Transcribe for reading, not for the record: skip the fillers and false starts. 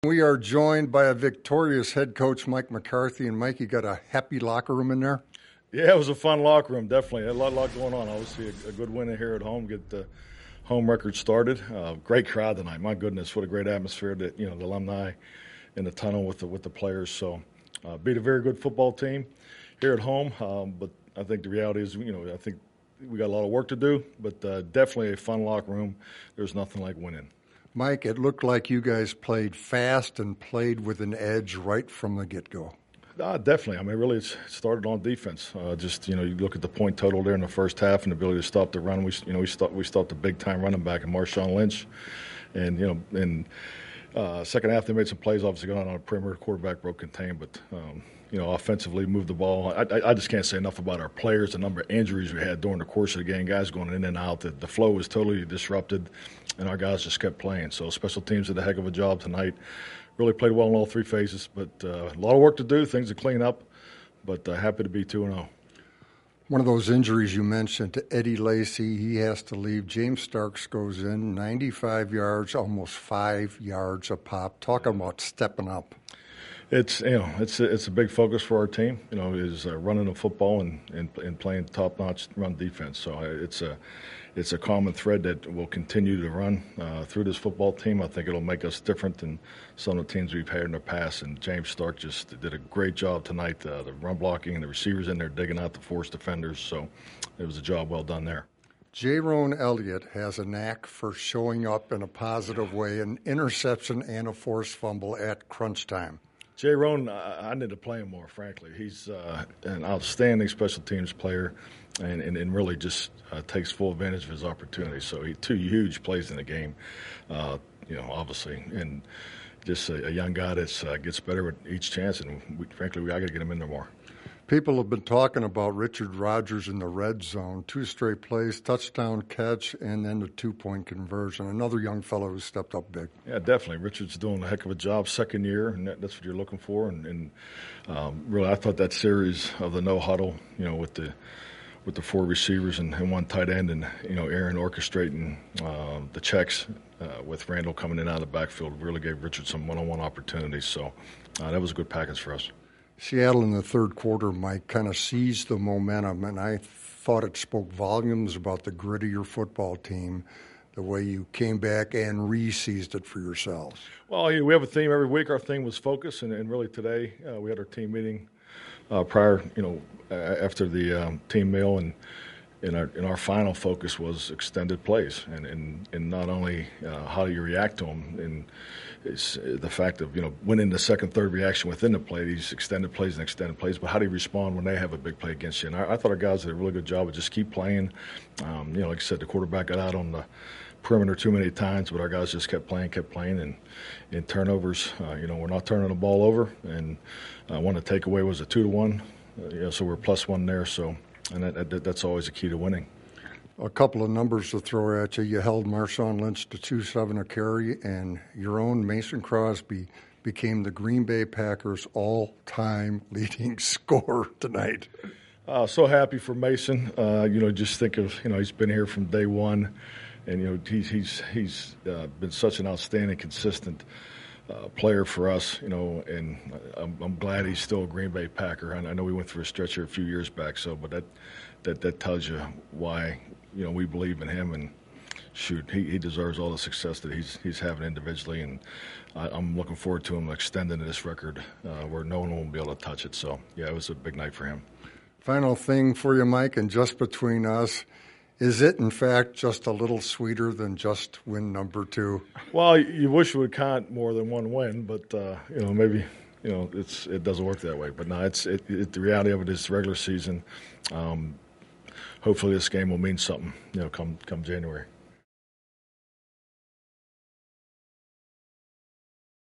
We are joined by a victorious head coach, Mike McCarthy. And Mike, you got a happy locker room in there? Yeah, it was a fun locker room, definitely. A lot going on. Obviously, a good win here at home, get the home record started. Great crowd tonight. My goodness, what a great atmosphere that the alumni in the tunnel with the players. So, beat a very good football team here at home. But I think the reality is, I think we got a lot of work to do. But definitely a fun locker room. There's nothing like winning. Mike, it looked like you guys played fast and played with an edge right from the get-go. Definitely. I mean, really, it started on defense. You look at the point total there in the first half and the ability to stop the run. We stopped the big-time running back in Marshawn Lynch. And, in second half they made some plays, obviously going on a perimeter. Quarterback broke contain, but, offensively moved the ball. I just can't say enough about our players, the number of injuries we had during the course of the game, guys going in and out. The flow was totally disrupted, and our guys just kept playing. So special teams did a heck of a job tonight. Really played well in all three phases, but a lot of work to do, things to clean up, but happy to be 2-0. One of those injuries you mentioned to Eddie Lacy, he has to leave. James Starks goes in, 95 yards, almost 5 yards a pop. Talking about stepping up. It's a big focus for our team. Is running the football and playing top-notch run defense. So it's a common thread that will continue to run through this football team. I think it'll make us different than some of the teams we've had in the past. And James Stark just did a great job tonight. The run blocking and the receivers in there digging out the forced defenders. So it was a job well done there. Jayrone Elliott has a knack for showing up in a positive way, an interception and a forced fumble at crunch time. Jayrone, I need to play him more, frankly. He's an outstanding special teams player and really just takes full advantage of his opportunities. So two huge plays in the game, obviously. And just a young guy that gets better with each chance. And, frankly, we got to get him in there more. People have been talking about Richard Rodgers in the red zone. 2 straight plays, touchdown catch, and then the 2-point conversion. Another young fellow who stepped up big. Yeah, definitely. Richard's doing a heck of a job, second year, and that's what you're looking for. And really, I thought that series of the no huddle, with the 4 receivers and 1 tight end, and Aaron orchestrating the checks with Randall coming in out of the backfield really gave Richard some one-on-one opportunities. So that was a good package for us. Seattle in the third quarter, Mike, kind of seized the momentum, and I thought it spoke volumes about the grit of your football team, the way you came back and re-seized it for yourselves. Well, we have a theme every week. Our theme was focus, and really today we had our team meeting prior, after the team meal, and our final focus was extended plays, and not only how do you react to them, and it's the fact of winning the second, third reaction within the play, these extended plays, but how do you respond when they have a big play against you? And I thought our guys did a really good job of just keep playing. Like I said, the quarterback got out on the perimeter too many times, but our guys just kept playing, and in turnovers, we're not turning the ball over, and one of the takeaway was a 2-1, so we're +1 there, so. And that's always a key to winning. A couple of numbers to throw at you. You held Marshawn Lynch to 2.7 a carry, and your own Mason Crosby became the Green Bay Packers' all-time leading scorer tonight. So happy for Mason. Just think of, he's been here from day one, and, he's been such an outstanding, consistent player for us, and I'm glad he's still a Green Bay Packer. I know we went through a stretch here a few years back, but that tells you why, we believe in him, and shoot, he deserves all the success that he's having individually, and I'm looking forward to him extending this record where no one will be able to touch it. So, yeah, it was a big night for him. Final thing for you, Mike, and just between us, is it, in fact, just a little sweeter than just win number 2? Well, you wish it would count more than one win, but, maybe, it doesn't work that way. But, no, the reality of it is regular season. Hopefully this game will mean something, come January.